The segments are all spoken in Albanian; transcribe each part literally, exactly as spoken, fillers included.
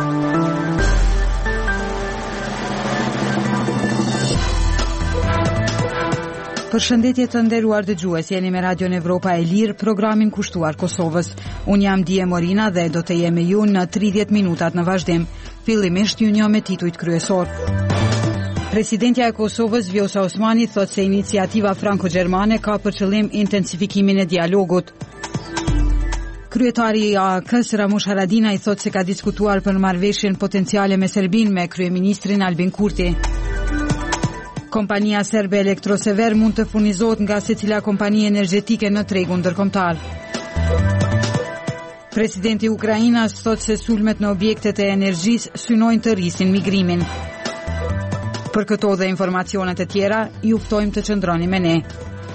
Përshëndetje të nderuar dëgjues, jeni me Radion Evropa e Lirë, programin kushtuar Kosovës. Unë jam Dije Morina dhe do të jem me ju në tridhjetë minutat në vazhdim. Fillimisht ju njoh me titujt kryesor. Presidentja e Kosovës Vjosa Osmani thot se iniciativa franko-gjermane ka për qëllim intensifikimin e dialogut. Kryetari i A K-s Ramush Haradinaj thot se ka diskutuar për marrëveshjen potenciale me Serbinë me kryeministrin Albin Kurti. Kompania serbe Elektrosever mund të furnizohet nga secila kompani energjetike në tregun ndërkombëtar. Presidenti i Ukrainës thot se sulmet në objektet e energjisë synojnë të rrisin migrimin. Për këto dhe informacionet e tjera, ju ftojmë të qëndroni me ne.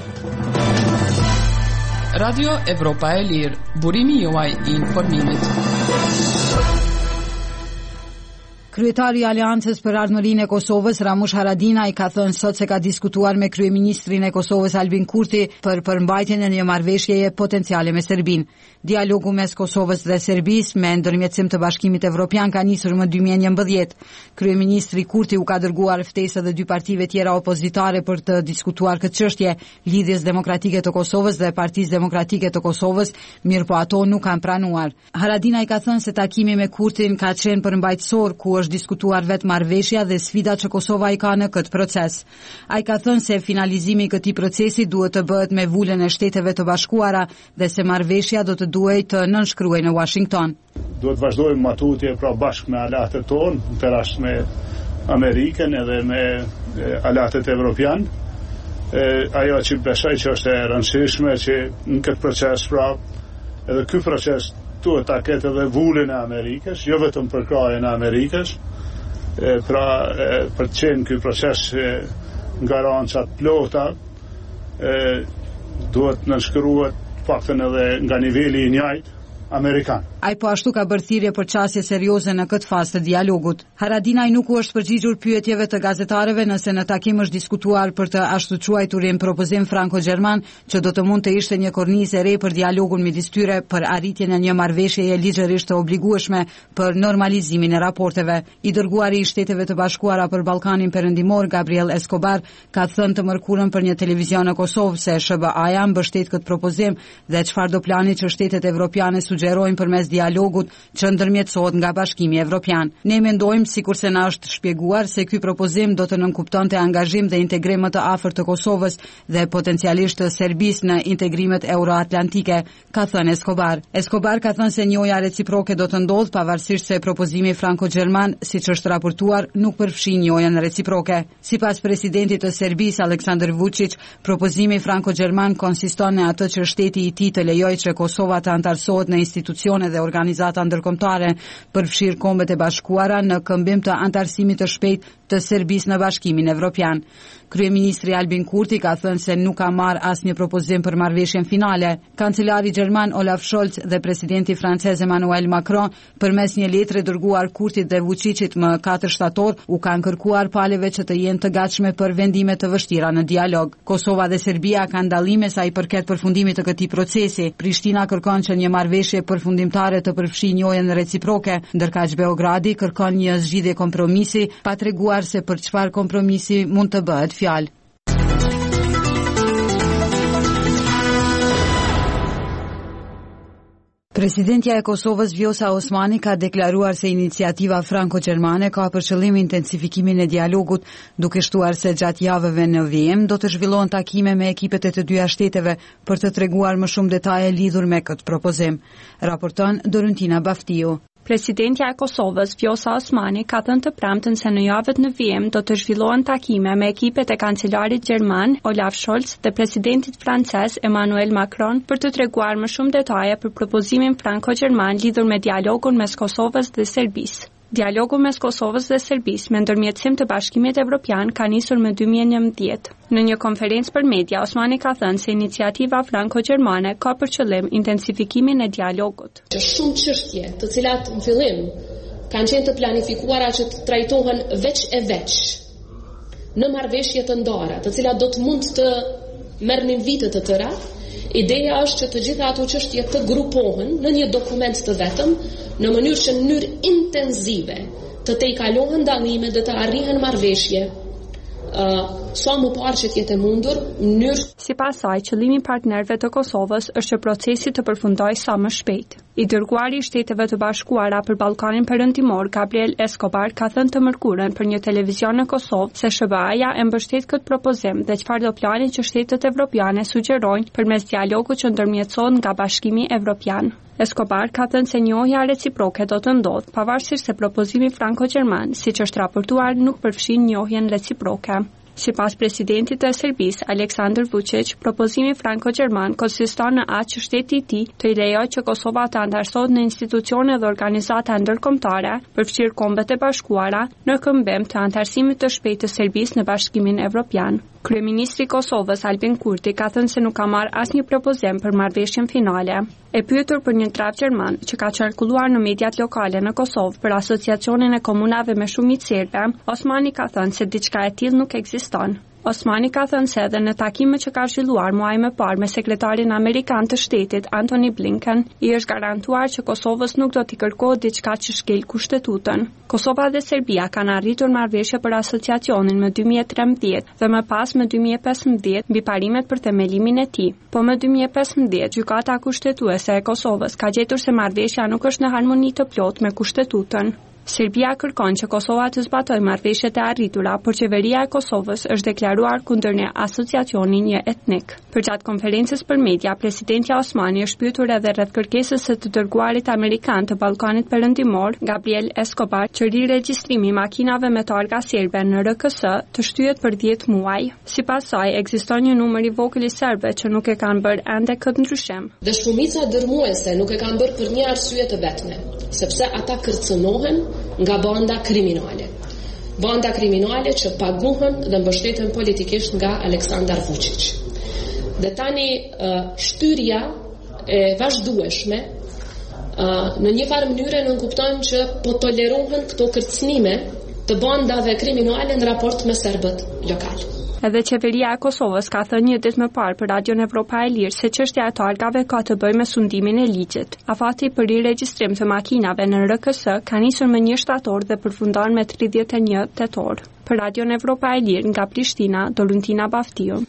Radio Evropa e Lirë, burimi juaj i informimit. Kryetari i Aleancës për Ardhmërinë e Kosovës, Ramush Haradinaj, ka thënë sot se ka diskutuar me kryeministrin e Kosovës Albin Kurti për përmbajtjen e një marrëveshjeje potenciale me Serbinë. Dialogu mes Kosovës dhe Serbisë me ndërmjetësim të Bashkimit Evropian ka nisur më dy mijë e njëmbëdhjetë. Kryeministri Kurti u ka dërguar ftesë edhe dy partive tjera opozitare për të diskutuar këtë çështje, Lidhjes Demokratike të Kosovës dhe Partisë Demokratike të Kosovës, mirë po ato nuk kanë pranuar. Haradinaj ka thënë se takimi me Kurtin ka qenë përmbajtësor, ku është diskutuar vetë marrëveshja dhe sfida që Kosova i ka në këtë proces. Ai ka thënë se finalizimi i këtij procesi duhet të bëhet me vulën e Shteteve të Bashkuara dhe se marrëveshja do të duhej të nënshkruhej në Washington. Duhet vazhdojmë matutje pra bashkë me aleatët tonë, të rasht me Amerikën edhe me aleatët evropian. E, ajo që besoj që është e rëndësishme që në këtë proces pra edhe ky proces duhet ta ketë edhe vulën e Amerikës, jo vetëm për krahjen e Amerikës, e, pra e, për të qenë ky proces e, garanca të plota, e, duhet nënshkruhet paktën edhe nga niveli i njëjtë amerikan. Ai po ashtu ka bërë thirrje për çësje serioze në këtë fazë të dialogut. Haradinaj nuk u është përgjigjur pyetjeve të gazetarëve nëse në takim është diskutuar për të ashtu quajturin propozim franko-gjerman që do të mund të ishte një kornizë e re për dialogun midis tyre për arritjen e një marrëveshjeje ligjërisht të obligueshme për normalizimin e raporteve. I dërguari i Shteteve të Bashkuara për Ballkanin Perëndimor, Gabriel Escobar, ka thënë të mërkurën për një televizion në Kosovë se S B A-ja mbështet këtë propozim dhe çfarëdo plani që shtetet evropiane sugjerojnë përmes dialogut që ndërmjetësohet nga Bashkimi Evropian. Ne mendojmë, sikurse na është shpjeguar, se ky propozim do të nënkuptonte angazhim dhe integrim më të afërt të Kosovës dhe potencialisht të Serbisë në integrimet euroatlantike, ka thënë Escobar. Escobar ka thënë se njohja reciproke do të ndodhë pavarësisht se propozimi franko-gjerman, siç është raportuar, nuk përfshin njohjen reciproke. Sipas presidentit të Serbisë Aleksandar Vučić, propozimi franko-gjerman konsiston në atë që shteti i tij të lejojë që Kosova të antarësohet në institucione dhe organizata ndërkombëtare, përfshirë Kombet e Bashkuara, në këmbim të antarësimit të shpejtë të Serbisë në Bashkimin Evropian. Kryeministri Albin Kurti ka thënë se nuk ka marrë asnjë propozim për marrëveshjen finale. Kancelari gjerman Olaf Scholz dhe presidenti francez Emmanuel Macron, përmes një letre dërguar Kurtit dhe Vučićit më katër shtator, u kanë kërkuar palëve që të jenë të gatshme për vendime të vështira në dialog. Kosova dhe Serbia kanë dallime sa i përket përfundimit të këtij procesi. Prishtina kërkon që një marrëveshje përfundimtare të përfshijë njohjen reciproke, ndërkaq Beogradi kërkon një zgjidhje kompromisi, pa treguar se për çfarë kompromisi mund të bëhet fjalë. Presidentja e Kosovës Vjosa Osmani ka deklaruar se iniciativa franko-gjermane ka për qëllim intensifikimin e dialogut, duke shtuar se gjatë javëve në vijim do të zhvillohen takime me ekipet e të dyja shteteve për të treguar më shumë detaje lidhur me këtë propozim. Raporton Dorentina Baftiu. Presidentja e Kosovës, Vjosa Osmani, ka thënë të premten se në javët në vijim do të zhvillohen takime me ekipet e kancelarit gjerman Olaf Scholz dhe presidentit francez Emmanuel Macron për të treguar më shumë detaje për propozimin franko-gjerman lidhur me dialogun mes Kosovës dhe Serbisë. Dialogu mes Kosovës dhe Serbisë me ndërmjetësim të Bashkimit Evropian ka nisur në dy mijë e njëmbëdhjetë. Në një konferencë për media, Osmani ka thënë se iniciativa franko-gjermane ka për qëllim intensifikimin e dialogut. Shumë çështje, të cilat në fillim kanë qenë të planifikuara që të trajtohen veç e veç në marrëveshje të ndara, të cilat do të mund të merrnin vite të tëra, Ideja është që të gjitha ato çështje të grupohen në një dokument të vetëm, në mënyrë që në mënyrë intenzive të tejkalohen dallimet dhe të arrihen marrëveshje. Uh, sa më parë që t'jetë mundur mënyrë. Sipas saj, qëllimi i partnerëve të Kosovës është që procesi të përfundojë sa më shpejt. I dërguari i Shteteve të Bashkuara për Ballkanin Perëndimor, Gabriel Escobar, ka thënë të mërkurën për një televizion në Kosovë se S B A-ja e mbështet këtë propozim dhe çfarë do plani që shtetet evropiane sugjerojnë përmes dialogut që ndërmjetësohet nga Bashkimi Evropian. Escobar ka thënë se njohja reciproke do të ndodhë, pavarësisht se propozimi franko-gjerman, siç është raportuar, nuk përfshin njohjen reciproke. Sipas presidentit të Serbisë, Aleksandar Vučić, propozimi franko-gjerman konsiston në atë që shteti i tij të i lejojë që Kosova të anëtarësohet në institucione dhe organizata ndërkombëtare, përfshirë Kombet e Bashkuara, në këmbim të anëtarësimit të shpejtë të Serbisë në Bashkimin Evropian. Kryeministri i Kosovës Albin Kurti ka thënë se nuk ka marrë asnjë propozim për marrëveshjen finale. E pyetur për një traf gjerman që ka qarkulluar në mediat lokale në Kosovë për asociacionin e komunave me shumicë serbe, Osmani ka thënë se diçka e tillë nuk ekziston. Osmani ka thënë se edhe në takimet që ka zhvilluar muaj më parë me sekretarin amerikan të shtetit Antony Blinken, i është garantuar që Kosovës nuk do t'i kërkohet diçka që shkel kushtetutën. Kosova dhe Serbia kanë arritur marrëveshje për asociacionin më dy mijë e trembëdhjetë dhe më pas më dy mijë e pesëmbëdhjetë mbi parimet për themelimin e tij. Po më dy mijë e pesëmbëdhjetë gjykata kushtetuese e Kosovës ka gjetur se marrëveshja nuk është në harmoni të plotë me kushtetutën. Serbia kërkon që Kosova të zbatojë marrëveshjet e arritura, por qeveria e Kosovës është deklaruar kundër një asociacioni një etnik. Përgjatë konferencës për media, presidenti Osmani është pyetur edhe rreth kërkesës së të dërguarit amerikan të Ballkanit Perëndimor, Gabriel Escobar, që riregjistrimi i makinave me targa serbe në R K S të shtyhet për dhjetë muaj. Sipas saj, ekziston një numër i vogël i serbëve që nuk e kanë bërë ende këtë ndryshim. Dhe shumica dërmuese nuk e kanë bërë për një arsye të vetme, sepse ata kërcënohen nga banda kriminale. Banda kriminale që paguhen dhe mbështeten politikisht nga Aleksandar Vučić. Dhe tani shtyrja e vazhdueshme në një farë mënyrë nënkupton që po tolerohen këto kërcënime të bandave kriminale në raport me serbët lokal. Edhe qeveria e Kosovës ka thënë një ditë më parë për Radion Evropa e Lirë se çështja e targave ka të bëjë me sundimin e ligjit. Afati për riregjistrim të makinave në R K S ka nisur më një shtator dhe përfundon me tridhjetë e një tetor. Për Radion Evropa e Lirë nga Prishtina, Doluntina Baftiu.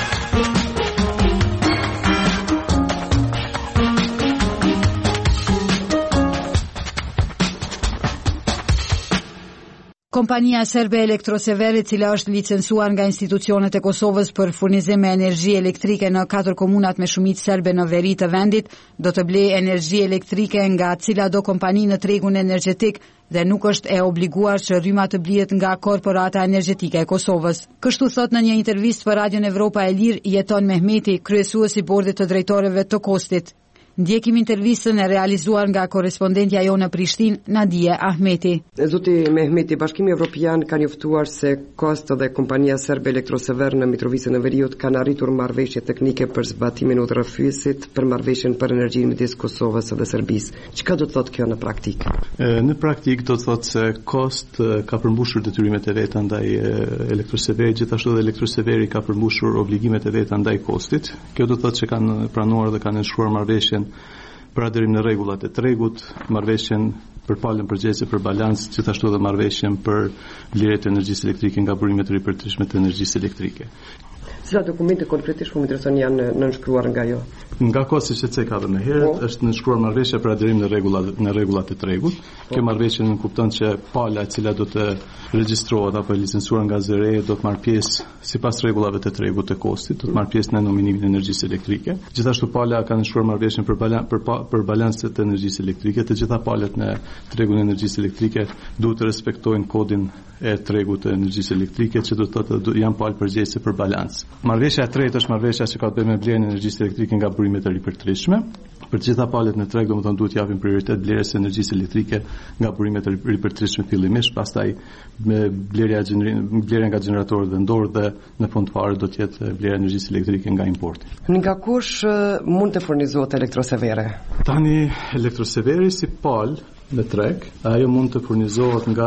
Kompania serbe Elektrosever, e cila është licencuar nga institucionet e Kosovës për furnizim me energji elektrike në katër komunat me shumicë serbe në veri të vendit, do të blejë energji elektrike nga cilado kompani në tregun energjetik dhe nuk është e obliguar që rryma të blihet nga Korporata Energjetike e Kosovës. Kështu thot në një intervistë për Radion Evropa e Lirë Jeton Mehmeti, kryesuesi i bordit të drejtorëve të Kostit. Ndjekim intervistën e realizuar nga korrespondentja jonë në Prishtinë, Nadije Ahmeti. Zoti Mehmeti, Bashkimi Evropian ka njoftuar se Kosto dhe kompania serbe Elektrosever në Mitrovicën e Veriut kanë arritur marrëveshje teknike për zbatimin e udhërrëfyesit për marrëveshjen për energjinë midis Kosovës dhe Serbisë. Çka do të thotë kjo në praktikë? Në praktikë do të thotë se Kost ka përmbushur detyrimet e veta ndaj Elektroseverit, gjithashtu dhe Elektroseveri ka përmbushur obligimet e veta ndaj Kostit. Kjo do të thotë që kanë pranuar dhe kanë nënshkruar marrëveshjen për aderim në rregullat e tregut, marrëveshjen për palën përgjithëse për balans, gjithashtu edhe marrëveshjen për vlerët e energjisë elektrike nga burimet e ripërtishme të energjisë elektrike. Cila dokumente konkretisht më intereson janë nënshkruar nga jo? Nga Kosti që ce ka dhe më herët, oh. është nënshkruar marrëveshja për aderim në rregullat në rregullat e tregut. Oh. Kjo marrëveshje nuk kupton që pala e cila do të regjistrohet apo e licencuar nga zëre do të marrë pjesë sipas rregullave të tregut të Kostit, do të marrë pjesë në nominimin e energjisë elektrike. Gjithashtu pala ka nënshkruar marrëveshjen për balan, për, pa, për balanset të energjisë elektrike. Të gjitha palat në tregun e energjisë elektrike duhet të respektojnë kodin e tregut të energjisë elektrike, që do të thotë janë palë përgjegjëse për balans. Marrëveshja e tretë është marrëveshja që ka të bëjë me blerjen e energjisë elektrike nga burimet e ripërtishme. Për gjitha palët në treg, domethënë duhet japim prioritet blerjes së energjisë elektrike nga burimet e ripërtishme fillimisht, pastaj me blerja blerja nga gjeneratorët vendor dhe në fund fare do të jetë blerja e energjisë elektrike nga importi. Nga kush mund të furnizohet Elektrosevere? Tani Elektroseveri si palë në treg, ajo mund të furnizohet nga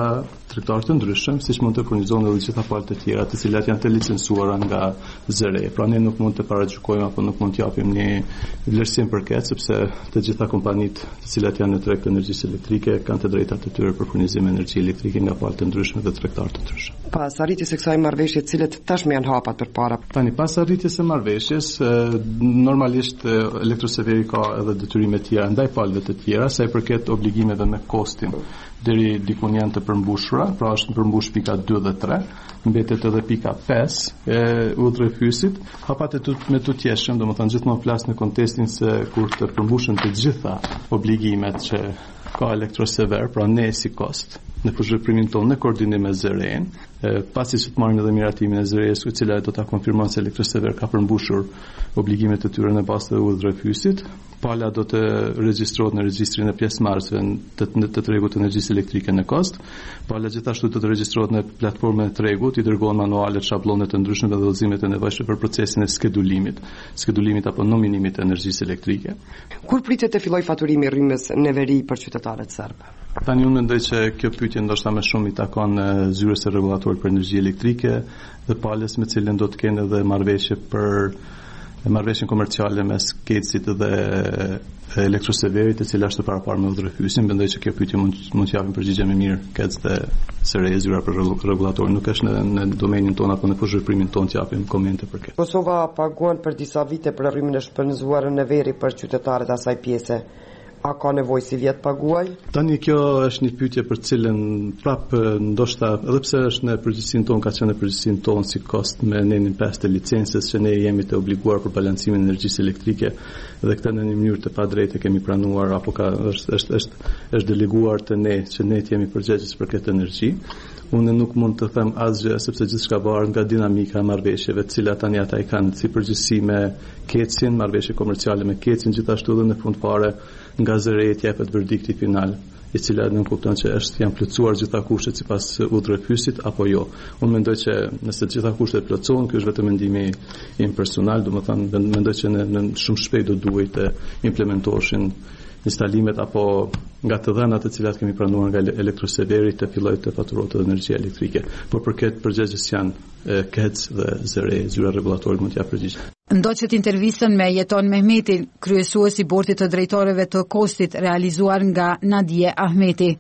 tregtarë të ndryshëm, siç mund të furnizojnë edhe gjitha palët e tjera, të cilat janë të licencuara nga zëre. Pra ne nuk mund të paragjykojmë apo nuk mund të japim një vlerësim përket, sepse të gjitha kompanitë të cilat janë në treg të energjisë elektrike kanë të drejtat e tyre për furnizim energji elektrike nga palët të ndryshme dhe tregtarë të ndryshëm. Pas arritjes së kësaj marrëveshje, cilët tashmë janë hapat përpara? Tani pas arritjes së marrëveshjes, normalisht Elektroseveri ka edhe detyrime të tjera ndaj palëve të tjera, sa i përket obligimeve me kostin. Deri dikun janë të përmbushura, pra është në përmbush pika dy dhe tre, mbetet edhe pika pesë e udhërefysit. Hapat e tut, me të tjeshëm, do më thënë gjithmonë flas në kontekstin se kur të përmbushen të gjitha obligimet që ka Elektrosever, pra ne si kost, në përshëprimin tonë në koordinim me zëren, pasi që të marrim edhe miratimin e zëres, u cila do ta konfirmon se Elektrosever ka përmbushur obligimet e tyre në bazë të udhërefysit, pala do të regjistrohet në regjistrin e pjesëmarrësve të, të tregut të energjisë elektrike në kost, pala gjithashtu do të regjistrohet në platformën e tregut, i dërgohen manualet, shablonet të ndryshme dhe udhëzimet e nevojshme për procesin e skedulimit, skedulimit apo nominimit të energjisë elektrike. Kur pritet të fillojë faturimi i rrymës në veri për qytetarët serbë? Tani unë mendoj që kjo pyetje ndoshta më shumë i takon zyrës së rregullatorit për energji elektrike dhe palës me cilën do të kenë edhe marrëveshje për marrëveshjen komerciale mes Kecit dhe Elektroseverit, e cila është paraparë me udhërefysin. Mendoj që kjo pyetje mund mund të japim përgjigje më mirë Kec dhe S R E zyra për rregullatorin. Nuk është në, në domenin tonë apo në fushëprimin tonë të japim komente për këtë. Kosova paguan për disa vite për rrymin e shpenzuar në veri për qytetarët asaj pjese. A ka nevojë si vjet paguaj? Tani kjo është një pyetje për cilën prap ndoshta edhe pse është në përgjegjësinë tonë, ka qenë në përgjegjësinë tonë si kost me nenin pesë të licencës që ne jemi të obliguar për balancimin e energjisë elektrike dhe këtë në një mënyrë të padrejtë kemi pranuar apo ka është është është është deleguar te ne që ne jemi përgjegjës për këtë energji. Unë nuk mund të them asgjë sepse gjithçka varet nga dinamika e marrëveshjeve, të cilat tani ata i kanë si përgjegjësi me Kecin, marrëveshje komerciale me Kecin, gjithashtu edhe në fund fare nga zëret jepet verdikti final, i cila nuk kupton që është janë plotësuar gjitha kushtet sipas udhërefysit apo jo. Unë mendoj që nëse të gjitha kushtet plotësohen, ky është vetëm mendimi im personal, domethënë mendoj që në, në shumë shpejt do duhet të implementoheshin instalimet apo nga të dhënat të cilat kemi pranuar nga Elektroseveri të fillojë të faturohet energjia elektrike. Por për këtë përgjegjës janë Kec dhe Z R E, zyra rregullatorit mund t'ia përgjigjë. Ndoqët intervistën me Jeton Mehmeti, kryesues i bordit të drejtorëve të kostit, realizuar nga Nadije Ahmeti.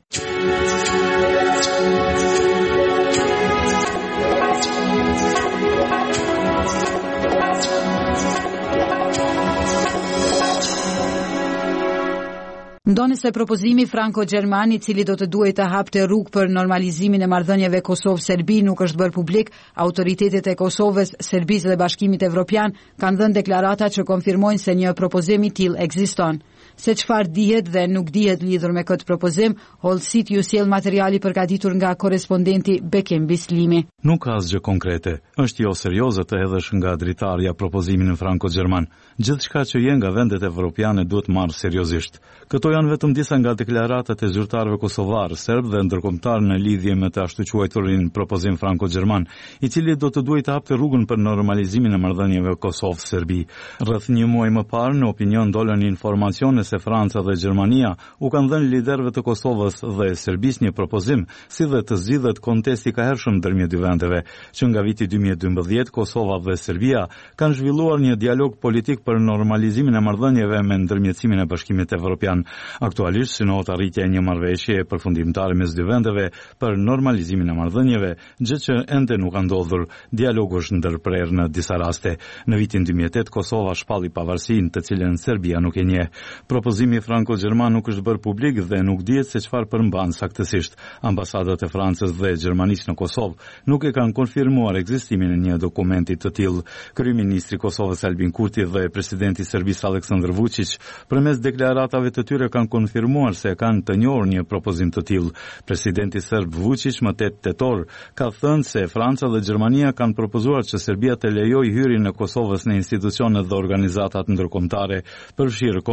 Ndoni se propozimi franko-gjerman, i cili do të duhet të hapte rrugë për normalizimin e marrëdhënieve Kosovë-Serbi, nuk është bërë publik, autoritetet e Kosovës, Serbisë dhe Bashkimit Evropian kanë dhënë deklarata që konfirmojnë se një propozim i tillë ekziston. Se çfarë dihet dhe nuk dihet lidhur me këtë propozim, Hollësit ju sjell materiali përgatitur nga korrespondenti Bekim Bislimi. Nuk ka asgjë konkrete. Është jo serioze të hedhësh nga dritarja propozimin franko-gjerman. Gjithçka që vjen nga vendet evropiane duhet marrë seriozisht. Këto janë vetëm disa nga deklaratat e zyrtarëve kosovar, serb dhe ndërkombëtar në lidhje me të ashtu quajturin propozim franko-gjerman, i cili do të duhet të hapte rrugën për normalizimin e marrëdhënieve Kosovë-Serbi. Rreth një muaj më parë, në opinion dolën informacione se Franca dhe Gjermania u kanë dhënë liderëve të Kosovës dhe Serbisë një propozim, si dhe të zgjidhet kontesti ka hershëm ndërmjet dy vendeve, që nga viti dy mijë e dymbëdhjetë Kosova dhe Serbia kanë zhvilluar një dialog politik për normalizimin e marrëdhënieve me ndërmjetësimin e Bashkimit Evropian. Aktualisht synohet arritja e një marrëveshje përfundimtare mes dy vendeve për normalizimin e marrëdhënieve, gjë që ende nuk ka ndodhur. Dialogu është ndërprerë në disa raste. Në vitin dy mijë e tetë Kosova shpalli pavarësinë, të cilën Serbia nuk e njeh. Propozimi franko-gjerman nuk është bërë publik dhe nuk dihet se çfarë përmban saktësisht. Ambasadat e Francës dhe Gjermanisë në Kosovë nuk e kanë konfirmuar ekzistimin e një dokumenti të tillë. Kryeministri i Kosovës Albin Kurti dhe presidenti i Serbisë Aleksandar Vučić përmes deklaratave të tyre kanë konfirmuar se kanë të njohur një propozim të tillë. Presidenti serb Vučić më tetë tetor ka thënë se Franca dhe Gjermania kanë propozuar që Serbia të lejojë hyrjen e Kosovës në institucionet dhe organizatat ndërkombëtare, përfshirë Kombet e Bashkuara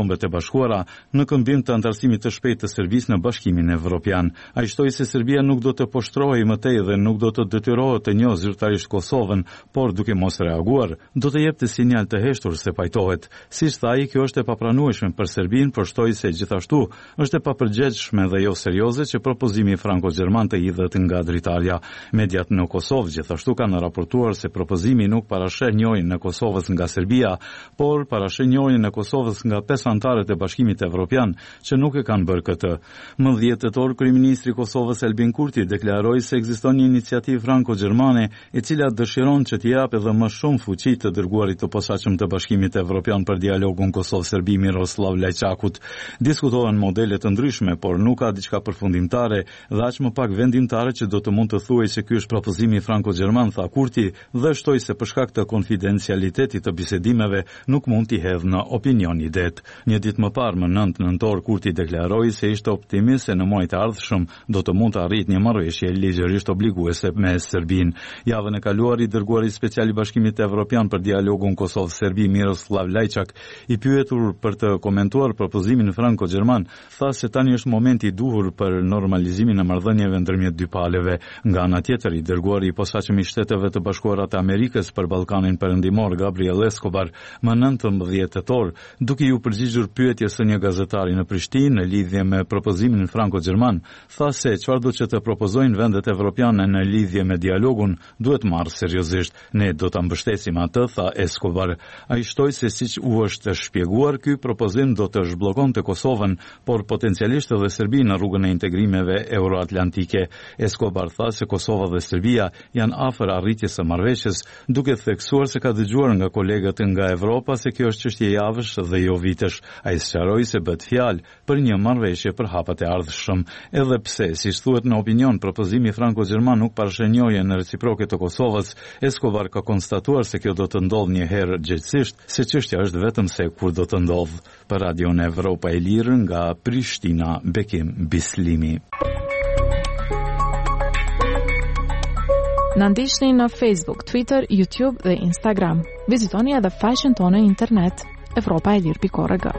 Bashkuara në këmbim të antarësimit të shpejtë të Serbisë në Bashkimin Evropian. Ai shtoi se Serbia nuk do të poshtrohej më tej dhe nuk do të detyrohet të njohë zyrtarisht Kosovën, por duke mos reaguar, do të jepte sinjal të heshtur se pajtohet. Siç tha ai, kjo është e papranueshme për Serbinë, por shtoi se gjithashtu është e papërgjegjshme dhe jo serioze që propozimi franko-gjerman të hidhet nga dritarja. Mediat në Kosovë gjithashtu kanë raportuar se propozimi nuk parasheh njohjen e Kosovës nga Serbia, por parasheh njohjen e Kosovës nga pesë anëtarët e Bashkimit Evropian që nuk e kanë bërë këtë. Më dhjetë tetor, kryeministri i Kosovës Albin Kurti deklaroi se ekziston një iniciativë franko-gjermane e cila dëshiron që t'i japë edhe më shumë fuqi të dërguarit të posaçëm të Bashkimit Evropian për dialogun Kosovë-Serbi Miroslav Lajçakut. Diskutohen modele të ndryshme, por nuk ka diçka përfundimtare dhe aq më pak vendimtare që do të mund të thuhej se ky është propozimi franko-gjerman, tha Kurti, dhe shtoi se për shkak të konfidencialitetit të bisedimeve nuk mund t'i hedhë në opinion i det. Një ditë më parë, më nëntë nëntor, Kurti deklaroi se ishte optimist se në muajt e ardhshëm do të mund të arrijë një marrëveshje ligjërisht obliguese me Serbinë. Javën e kaluar, i dërguari special i Bashkimit Evropian për dialogun Kosovë-Serbi Miroslav Lajçak, i pyetur për të komentuar propozimin franko-gjerman, tha se tani është momenti i duhur për normalizimin e marrëdhënieve ndërmjet dy palëve. Nga ana tjetër, i dërguari i posaçëm i Shteteve të Bashkuara të Amerikës për Ballkanin Perëndimor Gabriel Escobar më nëntëmbëdhjetë tetor, duke ju përgjigjur pyetjes së një gazetari në Prishtinë në lidhje me propozimin franko-gjerman, tha se çfarëdo që të propozojnë vendet evropiane në lidhje me dialogun duhet marrë seriozisht. Ne do ta mbështesim atë, tha Escobar. Ai shtoi se siç u është shpjeguar, ky propozim do të zhbllokonte Kosovën, por potencialisht edhe Serbinë në rrugën e integrimeve euroatlantike. Escobar tha se Kosova dhe Serbia janë afër arritjes së marrëveshjes, duke theksuar se ka dëgjuar nga kolegët nga Evropa se kjo është çështje javësh dhe jo vitesh. Ai sqaroi se bëhet fjalë për një marrëveshje për hapat e ardhshëm. Edhe pse, siç thuhet në opinion, propozimi franko-gjerman nuk parasheh njohjen reciproke të Kosovës, Escobar ka konstatuar se kjo do të ndodhë një herë gjithsesi, se çështja është vetëm se kur do të ndodhë. Për Radion Evropa e Lirë nga Prishtina, Bekim Bislimi. Na ndiqni në Facebook, Twitter, YouTube dhe Instagram. Vizitoni edhe faqen tonë internet evropa e lirë pikë org.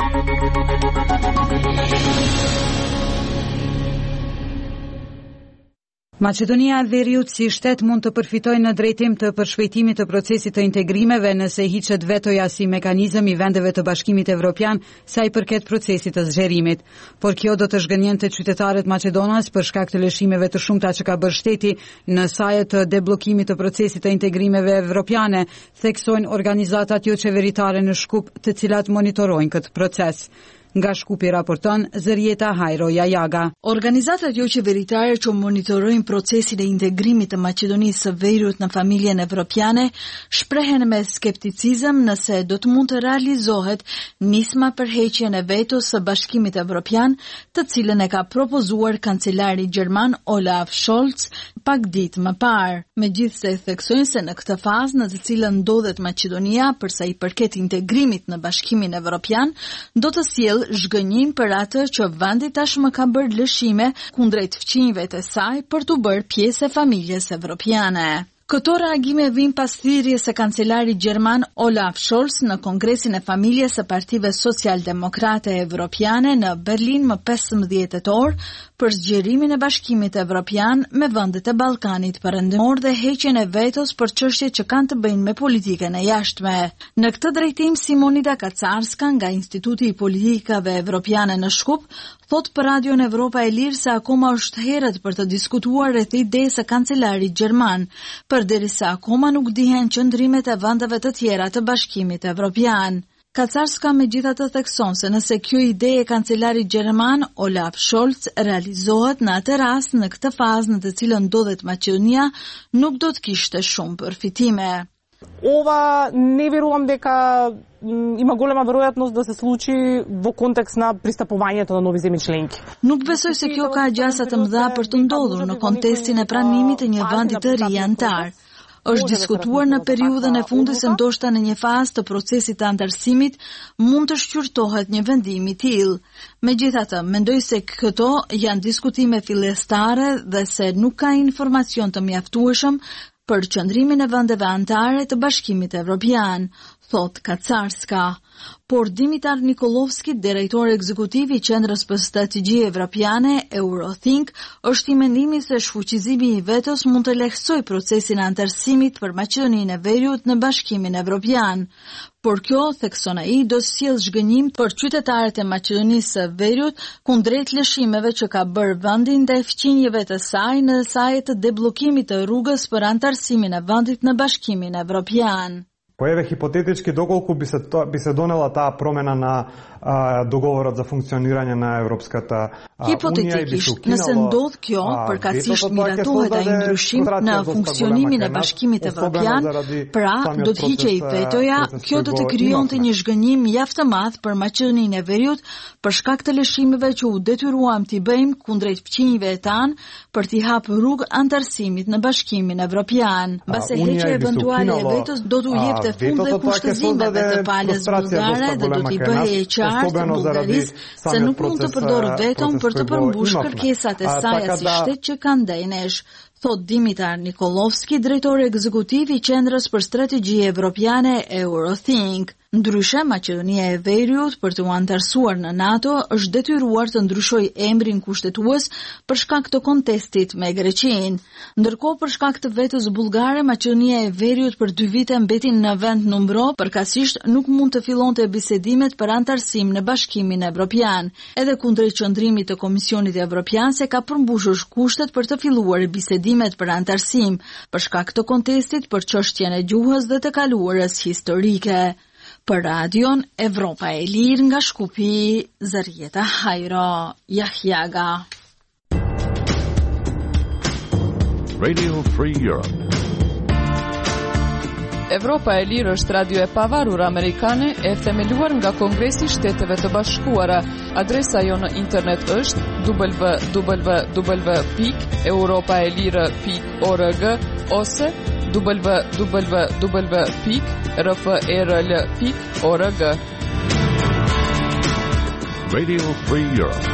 Maqedonia e Veriut si shtet mund të përfitojë në drejtim të përshpejtimit të procesit të integrimeve nëse hiqet vetoja si mekanizëm i vendeve të Bashkimit Evropian sa i përket procesit të zgjerimit. Por kjo do të zhgënjente qytetarët Maqedonas për shkak të lëshimeve të shumta që ka bërë shteti në saje të deblokimit të procesit të integrimeve evropiane, theksojnë organizatat jo qeveritare në Shkup, të cilat monitorojnë këtë proces. Nga Shkupi raporton Zërieta Hajro Jajaga. Organizatat jo qeveritare që monitorojnë procesin e integrimit të Maqedonisë së Veriut në familjen evropiane shprehen me skepticizëm nëse do të mund të realizohet nisma për heqjen e vetos së Bashkimit Evropian, të cilën e ka propozuar kancelari gjerman Olaf Scholz pak ditë më parë. Megjithse theksojnë se në këtë fazë në të cilën ndodhet Maqedonia për sa i përket integrimit në Bashkimin Evropian, do të sjellë zhgënjim për atë që vendi tashmë ka bërë lëshime kundrejt fqinjve të saj për të bërë pjesë e familjes evropiane. Këto reagime vijnë pas thirrjes së kancelarit gjerman Olaf Scholz në Kongresin e Familjes së Partive Social-Demokrate Evropiane në Berlin më pesëmbëdhjetë tetor për zgjerimin e Bashkimit Evropian me vendet e Ballkanit Perëndimor dhe heqjen e vetos për çështjet që kanë të bëjnë me politikën e jashtme. Në këtë drejtim, Simonida Kacarska nga Instituti i Politikave Evropiane në Shkup thot për Radion Evropa e Lirë se akoma është herët për të diskutuar rreth idesë së kancelarit gjerman, përderisa akoma nuk dihen qëndrimet e vendeve të tjera të Bashkimit Evropian. Kacarska megjithatë thekson se nëse kjo ide e kancelarit gjerman Olaf Scholz realizohet në atë rast, në këtë fazë në të cilën ndodhet Maqedonia, nuk do të kishte shumë përfitime. Ова не верувам дека има голема веројатност да се случи во контекст на пристапувањето на нови земји членки. Nuk besoj se kjo ka gjasa të mëdha për të ndodhur në kontekstin e pranimit të një vendi të ri antar. Është diskutuar në periudhën e fundit se ndoshta në një fazë të procesit të antarësimit mund të shqyrtohet një vendim i tillë. Megjithatë, mendoj se këto janë diskutime fillestare dhe se nuk ka informacion të mjaftueshëm për qëndrimin e vendeve anëtare të Bashkimit Evropian, thot Kacarska. Por Dimitar Nikolovski, drejtori ekzekutiv i Qendrës për Strategji Evropiane Eurothink, është i mendimit se shfuqizimi i vetos mund të lehtësojë procesin e antarësimit për Maqedoninë e Veriut në Bashkimin Evropian. Por kjo, thekson ai, do sjellë zhgënjim për qytetarët e Maqedonisë së Veriut kundrejt lëshimeve që ka bërë vendi ndaj fqinjeve të saj në saj të deblokimit të rrugës për antarësimin e vendit në Bashkimin Evropian. По еве хипотетички доколку би се би се донела таа промена на а, договорот за функционирање на Европската Hipotetikisht, nëse ndodh kjo, përkatësisht miratohet ai ndryshim në funksionimin e Bashkimit Evropian, pra do të hiqej vetoja, kjo do të krijonte një zhgënjim mjaft të madh për Maqedoninë e Veriut për shkak të lëshimeve që u detyruam t'i bëjmë kundrejt fqinjve tan për t'i hapur rrugë antarësimit në Bashkimin Evropian. Mbase heqja eventuale e vetos do t'u jepte fund dhe kushtëzimeve të palës bullgare dhe do t'i bëhej e qartë Bullgarisë se nuk mund të përdorë veton për të përmbushur kërkesat e saj si shtet që kanë ndaj nesh, thot Dimitar Nikolovski, drejtori ekzekutiv i Qendrës për Strategji Evropiane Eurothink. Ndryshe, Maqedonia e Veriut për të u antarësuar në NATO është detyruar të ndryshojë emrin kushtetues për shkak të kontestit me Greqinë. Ndërkohë, për shkak të vetës bullgare, Maqedonia e Veriut për dy vite mbeti në vend numro, përkatësisht nuk mund të fillonte bisedimet për antarësim në Bashkimin Evropian, edhe kundrejt qëndrimit të Komisionit Evropian se ka përmbushur kushtet për të filluar bisedimet për antarësim, për shkak të kontestit për çështjen e gjuhës dhe të kaluarës historike. Për radion Evropa e Lirë nga Shkupi, Zarieta Hajro, Jahjaga. Radio Free Europe. Evropa e Lirë është radio e pavarur amerikane e themeluar nga Kongresi i Shteteve të Bashkuara. Adresa jo në internet është w w w pikë europaelire pikë org ose w w w pikë r f r l pikë org. Radio Free Europe.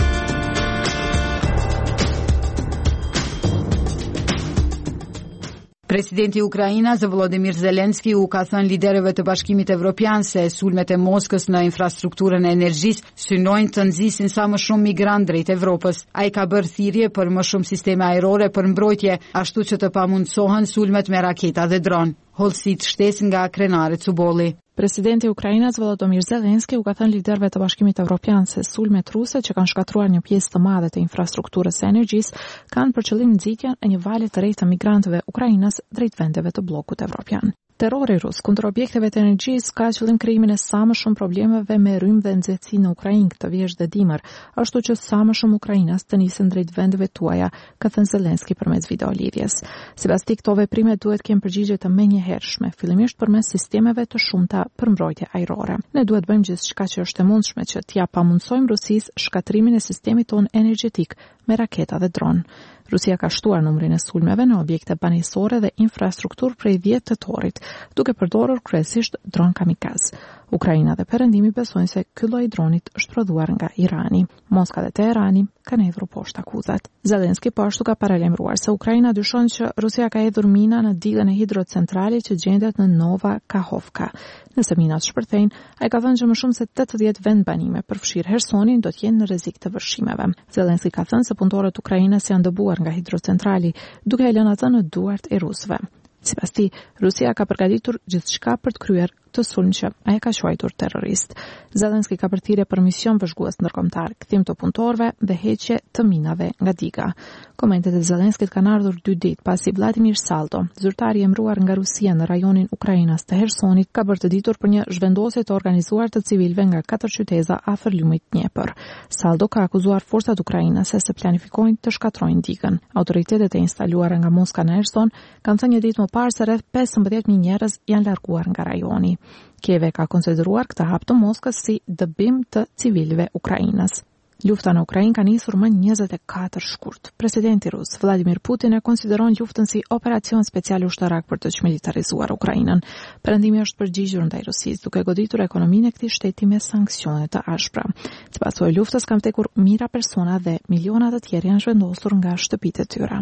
Presidenti i Ukrainës Volodymyr Zelensky u ka thënë liderëve të Bashkimit Evropian se sulmet e Moskës në infrastrukturën e energjisë synojnë të nxisin sa më shumë migrantë drejt Evropës. Ai ka bërë thirrje për më shumë sisteme ajrore për mbrojtje, ashtu që të pamundsohen sulmet me raketa dhe dron. Hollësit shtesë nga krenaret Cubolli. Presidenti i Ukrainës Volodymyr Zelensky u ka thënë liderëve të Bashkimit Evropian se sulmet ruse që kanë shkatruar një pjesë të madhe të infrastrukturës së energjisë kanë për qëllim nxitjen e një vale të re të migrantëve ukrainas drejt vendeve të bllokut evropian. Terrori rus kundër objekteve të energjisë ka qëllim krijimin e sa më shumë problemeve me rrymë dhe nxehtësi në Ukrainë këtë vjesht dhe dimër, ashtu që sa më shumë ukrainas të nisen drejt vendeve tuaja, ka thënë Zelensky përmes videolidhjes. Sipas tij, këto veprime duhet të kenë përgjigje të menjëhershme, fillimisht përmes sistemeve të shumta për mbrojtje ajrore. Ne duhet bëjmë gjithçka që është e mundshme që t'ia pamundsojmë Rusisë shkatrimin e sistemit tonë energjetik me raketa dhe dron. Rusia ka shtuar numrin e sulmeve në objekte banesore dhe infrastrukturë prej dhjetë tetorit, duke përdorur kryesisht dron kamikaz. Ukraina dhe Perëndimi besojnë se ky lloj dronit është prodhuar nga Irani. Moska dhe Teherani kanë hedhur poshtë akuzat. Zelensky po ashtu ka paralajmëruar se Ukraina dyshon që Rusia ka hedhur mina në digën e hidrocentralit që gjendet në Nova Kakhovka. Nëse minat shpërthejnë, ai ka thënë që më shumë se tetëdhjetë vend banime përfshirë Hersonin do të jenë në rrezik të vërshimeve. Zelensky ka thënë se punëtorët ukrainës janë dëbuar nga hidrocentrali, duke e lënë atë në duart e rusëve. Sipas tij, Rusia ka përgatitur gjithçka për të kryer të sulm që ai ka quajtur terrorist. Zelensky ka përthirrje për mision vëzhgues ndërkombëtar, kthim të punëtorëve dhe heqje të minave nga diga. Komentet e Zelenskit kanë ardhur dy ditë pasi Vladimir Saldo, zyrtari i emëruar nga Rusia në rajonin Ukrainas të Hersonit, ka bërë të ditur për një zhvendosje të organizuar të civilëve nga katër qytete afër lumit Dnepr. Saldo ka akuzuar forcat ukrainase se planifikojnë të shkatrojnë digën. Autoritetet e instaluara nga Moska në Herson kanë thënë një ditë më parë se rreth pesëmbëdhjetë mijë njerëz janë larguar nga rajoni. Kieve ka konsideruar këtë hap të Moskës si dëbim të civilëve ukrainas. Lufta në Ukrainë ka nisur më njëzet e katër shkurt. Presidenti rus Vladimir Putin e konsideron luftën si operacion special ushtarak për të çmilitarizuar Ukrainën. Perëndimi është përgjigjur ndaj Rusisë duke goditur ekonominë e këtij shteti me sanksione të ashpra. Sipas së luftës kanë vdekur mijëra persona dhe miliona të tjerë janë zhvendosur nga shtëpitë e tyre.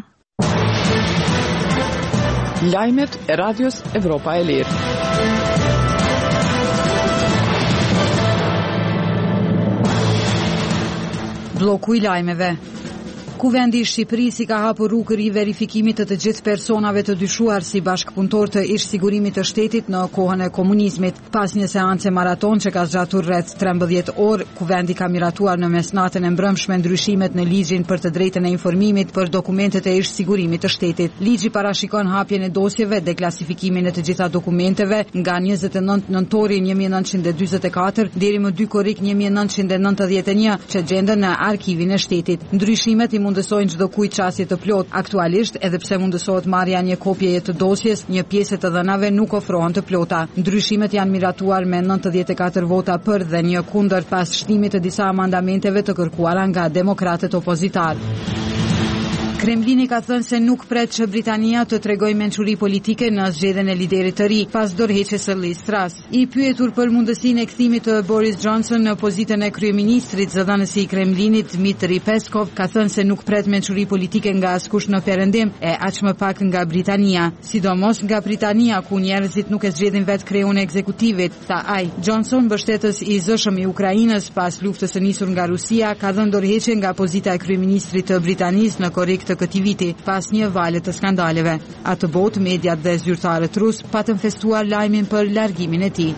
Lajmet e radios Evropa e Lirë. Bloku i lajmeve. Kuvendi i Shqipërisë i ka hapur rrugë riverifikimit të të gjithë personave të dyshuar si bashkëpunëtor të ish sigurimit të shtetit në kohën e komunizmit. Pas një seance maraton që ka zgjatur rreth trembëdhjetë orë, kuvendi ka miratuar në mesnatën e mbrëmshme ndryshimet në ligjin për të drejtën e informimit për dokumentet e ish sigurimit të shtetit. Ligji parashikon hapjen e dosjeve dhe klasifikimin e të gjitha dokumenteve nga njëzet e nëntë nëntori një mijë e nëntëqind e dyzet e katër deri më dy korrik një mijë e nëntëqind e nëntëdhjetë e një që gjenden në arkivin e shtetit. Ndryshimet i mundësojnë çdo kujt çastje të plot. Aktualisht, edhe pse mundësohet marrja një kopjeje të dosjes, një pjesë të dhënave nuk ofrohen të plota. Ndryshimet janë miratuar me nëntëdhjetë e katër vota për dhe një kundër pas shtimit të disa amandamenteve të kërkuara nga demokratët opozitar. Kremlini ka thënë se nuk pret që Britania të tregojë mençuri politike në zgjedhjen e liderit të ri pas dorëheqjes së Liz Truss. I pyetur për mundësinë e kthimit të Boris Johnson në pozitën e kryeministrit, zëdhënësi i Kremlinit Dmitry Peskov ka thënë se nuk pret mençuri politike nga askush në Perëndim e aq më pak nga Britania, sidomos nga Britania ku njerëzit nuk e zgjedhin vetë kreun e ekzekutivit, tha ai. Johnson, mbështetës i zëshëm i Ukrainës pas luftës së nisur nga Rusia, ka dhënë dorëheqje nga pozita e kryeministrit të Britanisë në korrik të këtij viti pas një vale të skandaleve. Atë botë, mediat dhe zyrtarët rus patën festuar lajmin për largimin e tij.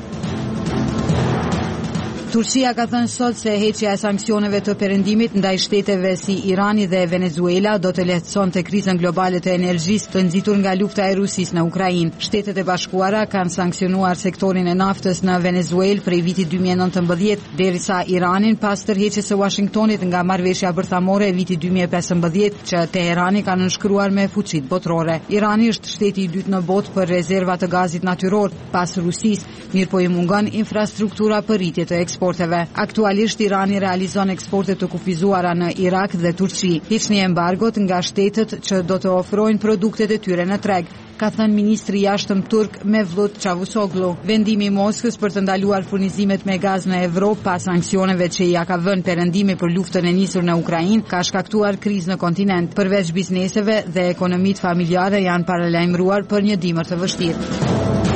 Turqia ka thënë sot se heqja e sanksioneve të Perëndimit ndaj shteteve si Irani dhe Venezuela do të lehtësonte krizën globale të energjisë të nxitur nga lufta e Rusisë në Ukrainë. Shtetet e Bashkuara kanë sanksionuar sektorin e naftës në Venezuelë prej vitit dy mijë e nëntëmbëdhjetë, derisa Iranin pas tërheqjes së Washingtonit nga marrëveshja bërthamore e vitit dy mijë e pesëmbëdhjetë që Teherani ka nënshkruar me fuqitë botërore. Irani është shteti i dytë në botë për rezerva të gazit natyror pas Rusisë, mirëpo i mungon infrastruktura për rritje të eksporteve. Aktualisht Irani realizon eksporte të kufizuara në Irak dhe Turqi. Hiqni embargot nga shtetet që do të ofrojnë produktet e tyre në treg, ka thënë ministri i jashtëm turk Mevlut Çavusoglu. Vendimi i Moskës për të ndaluar furnizimet me gaz në Evropë pas sanksioneve që ja ka vënë Perëndimi për luftën e nisur në Ukrainë ka shkaktuar krizë në kontinent. Përveç bizneseve dhe ekonomitë familjare janë paralajmëruar për një dimër të vështirë.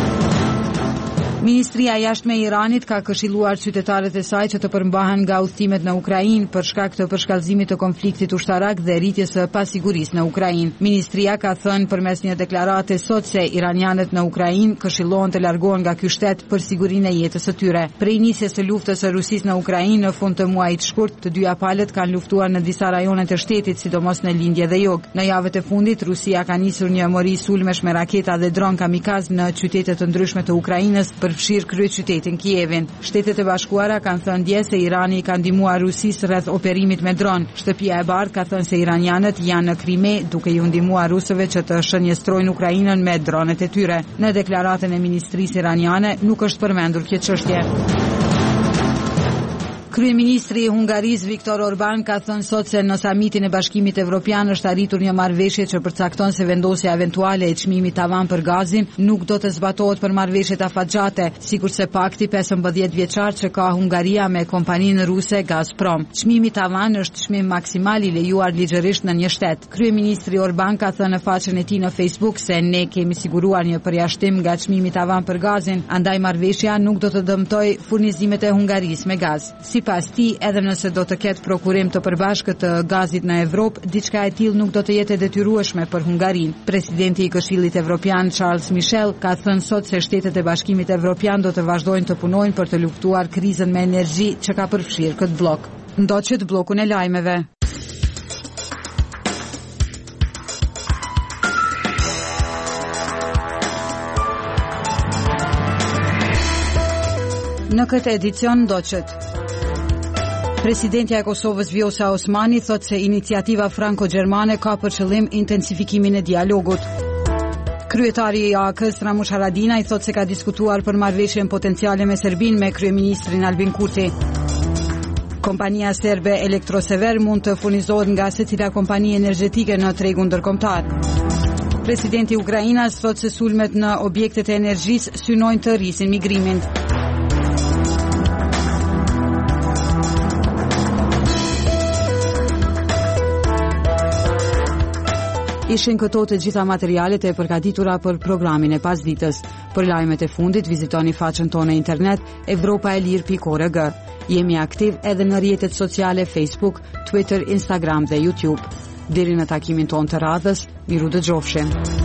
Ministria e Jashtme e Iranit ka këshilluar qytetarët e saj që të përmbahen nga udhëtimet në Ukrainë për shkak të përshkallëzimit të konfliktit ushtarak dhe rritjes së pasigurisë në Ukrainë. Ministria ka thënë përmes një deklarate sot se iranianët në Ukrainë këshillohen të largohen nga ky shtet për sigurinë e jetës së tyre. Prej nisjes së luftës së Rusisë në Ukrainë në fund të muajit shkurt, të dyja palët kanë luftuar në disa rajone të shtetit, sidomos në lindje dhe jug. Në javët e fundit, Rusia ka nisur një mori sulmesh me raketa dhe dron kamikaz në qytete të ndryshme të Ukrainës për përfshirë kryeqytetin Kievin. Shtetet e Bashkuara kanë thënë dje se Irani i ka ndihmuar Rusisë rreth operimit me dron. Shtëpia e Bardhë ka thënë se iranianët janë në Krime duke iu ndihmuar rusëve që të shënjestrojnë Ukrainën me dronet e tyre. Në deklaratën e ministrisë iraniane nuk është përmendur kjo çështje. Kryeministri i Hungarisë Viktor Orban ka thënë sot se në samitin e Bashkimit Evropian është arritur një marrëveshje që përcakton se vendosja eventuale e çmimit tavan për gazin nuk do të zbatohet për marrëveshjet afatgjate, sikurse pakti pesëmbëdhjetë vjeçar që ka Hungaria me kompaninë ruse Gazprom. Çmimi tavan është çmim maksimal i lejuar ligjërisht në një shtet. Kryeministri Orban ka thënë në faqen e tij në Facebook se ne kemi siguruar një përjashtim nga çmimi tavan për gazin, andaj marrëveshja nuk do të dëmtojë furnizimet e Hungarisë me gaz. Pas ti, edhe nëse do të ketë prokurim të përbashkët të gazit në Evropë, diçka e tillë nuk do të jetë e detyrueshme për Hungarinë. Presidenti i Këshillit Evropian Charles Michel ka thënë sot se shtetet e Bashkimit Evropian do të vazhdojnë të punojnë për të luftuar krizën me energji që ka përfshirë këtë blok. Ndoqet bllokun e lajmeve. Në këtë edicion ndoqet Presidentja e Kosovës Vjosa Osmani thot se iniciativa franko-gjermane ka për qëllim intensifikimin e dialogut. Kryetari i A K-s Ramush Haradinaj thot se ka diskutuar për marrëveshjen potenciale me Serbinë me kryeministrin Albin Kurti. Kompania serbe Elektrosever mund të furnizohet nga secila kompani energjetike në tregun ndërkombëtar. Presidenti i Ukrainës thot se sulmet në objektet e energjisë synojnë të rrisin migrimin. Ishin këto të gjitha materialet e përgatitura për programin e pasditës. Për lajmet e fundit vizitoni faqen tonë e internet evropaelir pikë org. Jemi aktiv edhe në rrjetet sociale Facebook, Twitter, Instagram dhe YouTube. Deri në takimin ton të radhës, miru dëgjofshim.